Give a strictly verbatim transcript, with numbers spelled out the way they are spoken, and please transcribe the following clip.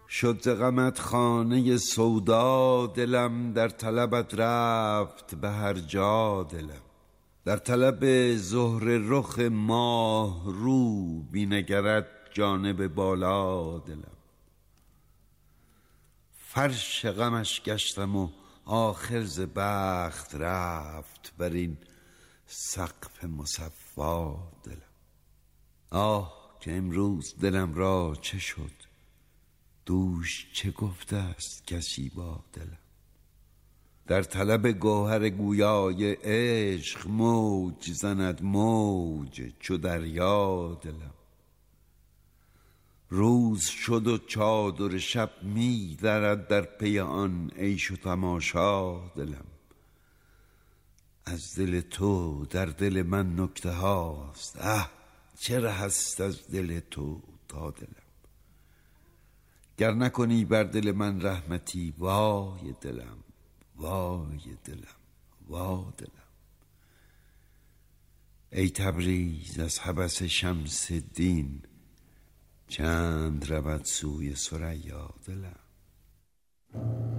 شد ز غمت خانه سودا دلم، در طلبت رفت به هر جا دلم. در طلب زهر رخ ماه رو، بی نگرد جانب بالا دلم. فرش غمش گشتم و آخر ز بخت رفت، بر این سقف مصفا دلم. آه که امروز دلم را چه شد، دوش چه گفته است کسی با دلم. در طلب گوهر گویای عشق، موج زند موج چو دریا دلم. روز شد و چادر شب می درد، در پی آن عیش و تماشا دلم. از دل تو در دل من نکته هاست، اه چه ره است از دل تو تا دلم. گر نکنی بر دل من رحمتی، وای دلم وای دلم وا دلم. ای تبریز از هوس شمس دین، چند رود سوی ثریا دلم.